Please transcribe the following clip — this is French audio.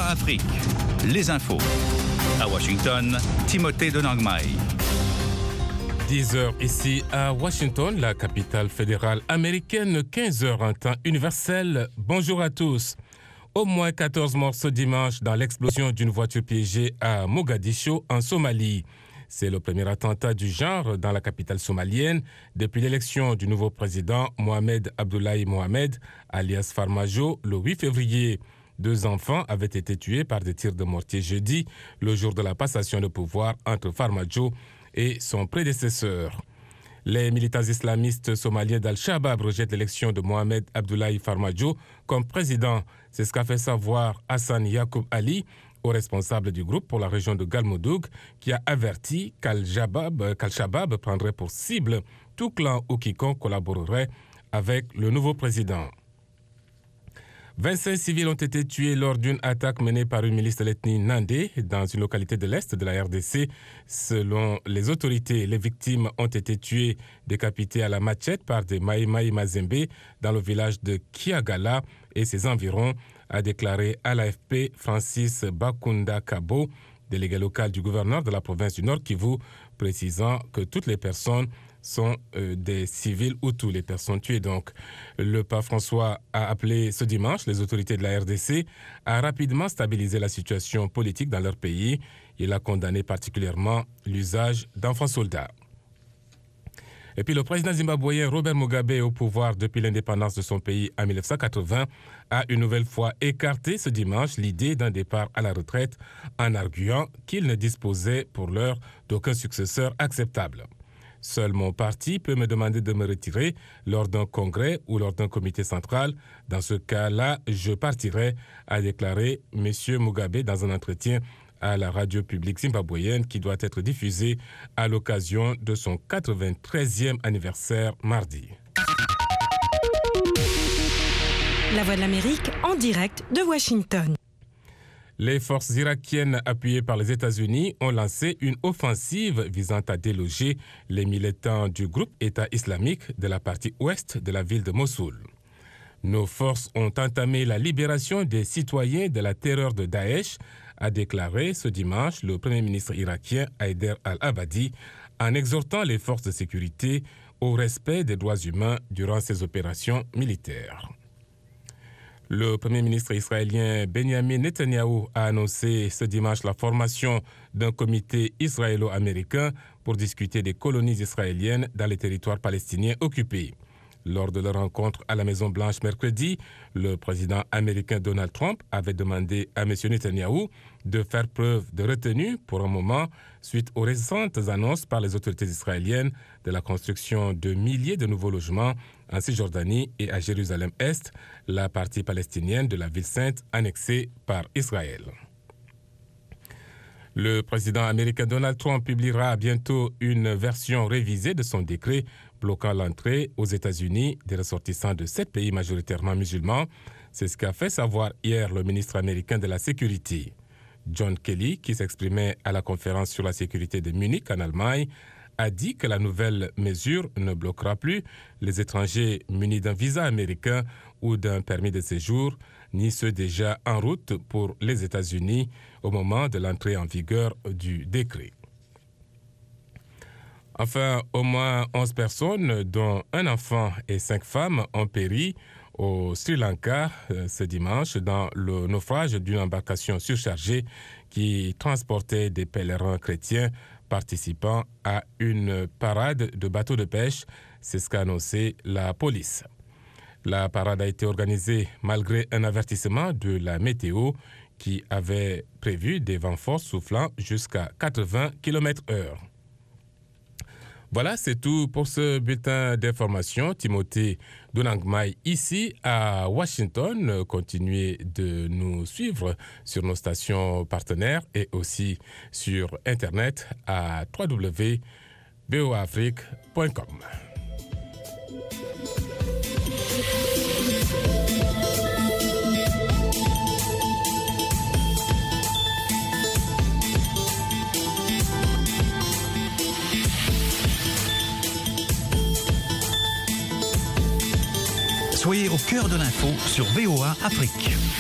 VOA Afrique, les infos. À Washington, Timothée de Nangmai. 10h ici à Washington, la capitale fédérale américaine, 15h en temps universel. Bonjour à tous. Au moins 14 morts ce dimanche dans l'explosion d'une voiture piégée à Mogadiscio, en Somalie. C'est le premier attentat du genre dans la capitale somalienne depuis l'élection du nouveau président Mohamed Abdullahi Mohamed, alias Farmajo, le 8 février. 2 enfants avaient été tués par des tirs de mortier jeudi, le jour de la passation de pouvoir entre Farmajo et son prédécesseur. Les militants islamistes somaliens d'Al-Shabaab rejettent l'élection de Mohamed Abdullahi Farmajo comme président. C'est ce qu'a fait savoir Hassan Yacoub Ali, au responsable du groupe pour la région de Galmudug, qui a averti qu'Al-Shabaab prendrait pour cible tout clan ou quiconque collaborerait avec le nouveau président. 25 civils ont été tués lors d'une attaque menée par une milice de l'ethnie Nandé dans une localité de l'Est de la RDC. Selon les autorités, les victimes ont été tuées, décapitées à la machette par des Maï Mazembe dans le village de Kiagala et ses environs, a déclaré à l'AFP Francis Bakunda Kabo, délégué local du gouverneur de la province du Nord Kivu, précisant que toutes les personnes sont des civils ou toutes les personnes tuées. Donc, le pape François a appelé ce dimanche les autorités de la RDC à rapidement stabiliser la situation politique dans leur pays. Il a condamné particulièrement l'usage d'enfants soldats. Et puis le président zimbabwéen Robert Mugabe, au pouvoir depuis l'indépendance de son pays en 1980, a une nouvelle fois écarté ce dimanche l'idée d'un départ à la retraite en arguant qu'il ne disposait pour l'heure d'aucun successeur acceptable. Seul mon parti peut me demander de me retirer lors d'un congrès ou lors d'un comité central. Dans ce cas-là, je partirai, a déclaré M. Mugabe dans un entretien à la radio publique zimbabwéenne qui doit être diffusée à l'occasion de son 93e anniversaire mardi. La Voix de l'Amérique en direct de Washington. Les forces irakiennes appuyées par les États-Unis ont lancé une offensive visant à déloger les militants du groupe État islamique de la partie ouest de la ville de Mossoul. Nos forces ont entamé la libération des citoyens de la terreur de Daesh, a déclaré ce dimanche le Premier ministre irakien Haider al-Abadi, en exhortant les forces de sécurité au respect des droits humains durant ces opérations militaires. Le Premier ministre israélien Benjamin Netanyahou a annoncé ce dimanche la formation d'un comité israélo-américain pour discuter des colonies israéliennes dans les territoires palestiniens occupés. Lors de leur rencontre à la Maison-Blanche mercredi, le président américain Donald Trump avait demandé à M. Netanyahou de faire preuve de retenue pour un moment suite aux récentes annonces par les autorités israéliennes de la construction de milliers de nouveaux logements en Cisjordanie et à Jérusalem-Est, la partie palestinienne de la ville sainte annexée par Israël. Le président américain Donald Trump publiera bientôt une version révisée de son décret bloquant l'entrée aux États-Unis des ressortissants de 7 pays majoritairement musulmans. C'est ce qu'a fait savoir hier le ministre américain de la Sécurité. John Kelly, qui s'exprimait à la conférence sur la sécurité de Munich en Allemagne, a dit que la nouvelle mesure ne bloquera plus les étrangers munis d'un visa américain ou d'un permis de séjour, ni ceux déjà en route pour les États-Unis au moment de l'entrée en vigueur du décret. Enfin, au moins 11 personnes, dont un enfant et 5 femmes, ont péri au Sri Lanka ce dimanche dans le naufrage d'une embarcation surchargée qui transportait des pèlerins chrétiens participant à une parade de bateaux de pêche. C'est ce qu'a annoncé la police. La parade a été organisée malgré un avertissement de la météo qui avait prévu des vents forts soufflant jusqu'à 80 km/h. Voilà, c'est tout pour ce bulletin d'information. Timothée de Nangmai ici à Washington. Continuez de nous suivre sur nos stations partenaires et aussi sur Internet à www.voaafrique.com. Soyez au cœur de l'info sur VOA Afrique.